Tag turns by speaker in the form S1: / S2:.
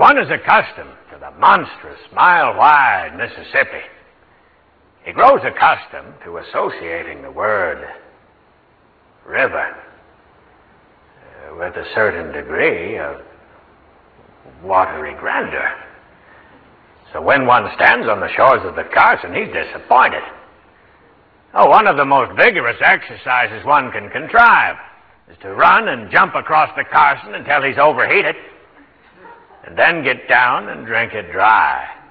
S1: one is accustomed to the monstrous, mile-wide Mississippi. He grows accustomed to associating the word river with a certain degree of watery grandeur. So when one stands on the shores of the Carson, he's disappointed. Oh, one of the most vigorous exercises one can contrive is to run and jump across the Carson until he's overheated, and then get down and drink it dry.